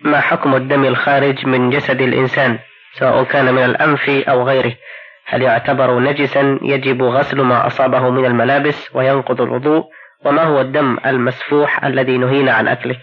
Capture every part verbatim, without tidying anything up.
ما حكم الدم الخارج من جسد الإنسان سواء كان من الأنف أو غيره؟ هل يعتبر نجسا يجب غسل ما أصابه من الملابس وينقض الوضوء؟ وما هو الدم المسفوح الذي نهينا عن أكله؟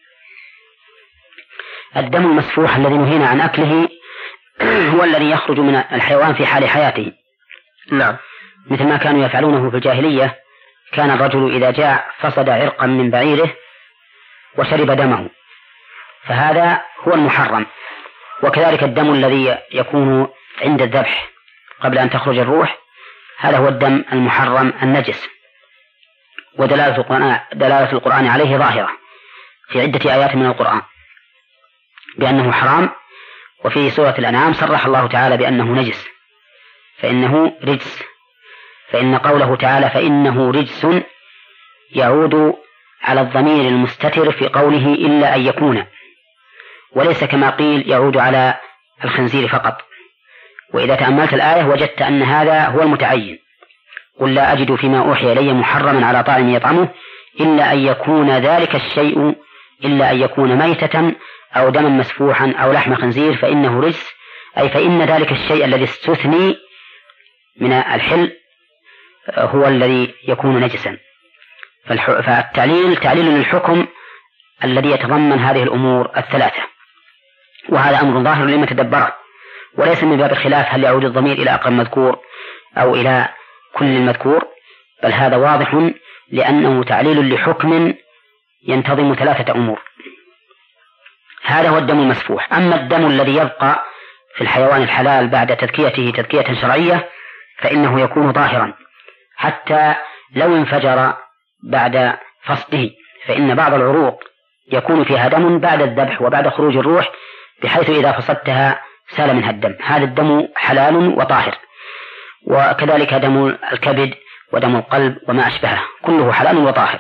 الدم المسفوح الذي نهينا عن أكله هو الذي يخرج من الحيوان في حال حياته. نعم. مثل ما كانوا يفعلونه في الجاهلية، كان الرجل إذا جاع فصد عرقا من بعيره وشرب دمه، فهذا هو المحرم. وكذلك الدم الذي يكون عند الذبح قبل أن تخرج الروح، هذا هو الدم المحرم النجس. ودلالة القرآن, دلالة القرآن عليه ظاهرة في عدة آيات من القرآن بأنه حرام. وفي سورة الأنعام صرح الله تعالى بأنه نجس، فإنه رجس. فإن قوله تعالى فإنه رجس يعود على الضمير المستتر في قوله إلا أن يكون، وليس كما قيل يعود على الخنزير فقط. وإذا تأملت الآية وجدت أن هذا هو المتعين. قل لا أجد فيما أوحي إلي محرما على طاعم يطعمه إلا أن يكون ذلك الشيء إلا أن يكون ميتة أو دما مسفوحا أو لحم خنزير فإنه رجس، أي فإن ذلك الشيء الذي استثني من الحل هو الذي يكون نجسا. فالتعليل تعليل للحكم الذي يتضمن هذه الأمور الثلاثة، وهذا أمر ظاهر لمن تدبره، وليس من باب الخلاف هل يعود الضمير إلى أقرب مذكور أو إلى كل المذكور، بل هذا واضح لأنه تعليل لحكم ينتظم ثلاثة أمور. هذا هو الدم المسفوح. أما الدم الذي يبقى في الحيوان الحلال بعد تذكيته تذكية شرعية فإنه يكون طاهرا حتى لو انفجر بعد فصله، فإن بعض العروق يكون فيها دم بعد الذبح وبعد خروج الروح بحيث إذا فصدتها سال منها الدم. هذا الدم حلال وطاهر. وكذلك دم الكبد ودم القلب وما أشبهه كله حلال وطاهر.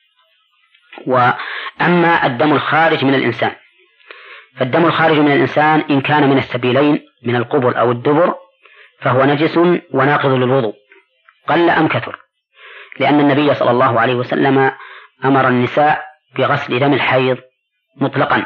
وأما الدم الخارج من الإنسان، فالدم الخارج من الإنسان إن كان من السبيلين من القبر أو الدبر فهو نجس وناقض للوضوء قل أم كثر، لأن النبي صلى الله عليه وسلم أمر النساء بغسل دم الحيض مطلقا،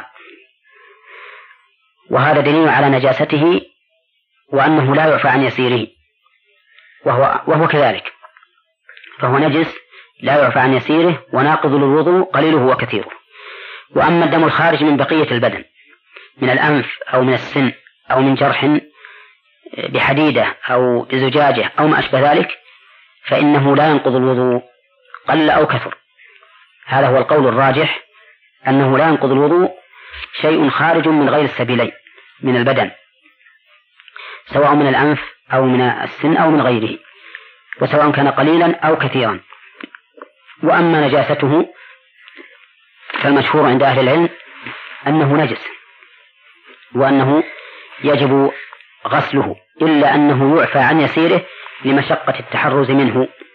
وهذا دليل على نجاسته وأنه لا يعفى عن يسيره، وهو, وهو كذلك، فهو نجس لا يعفى عن يسيره وناقض للوضوء قليله وكثيره. وأما الدم الخارج من بقية البدن من الأنف أو من السن أو من جرح بحديدة أو بزجاجة أو ما أشبه ذلك فإنه لا ينقض الوضوء قل أو كثر. هذا هو القول الراجح، أنه لا ينقض الوضوء شيء خارج من غير السبيلين من البدن سواء من الأنف أو من السن أو من غيره، وسواء كان قليلا أو كثيرا. وأما نجاسته فالمشهور عند أهل العلم أنه نجس وأنه يجب غسله، إلا أنه يعفى عن يسيره لمشقة التحرز منه.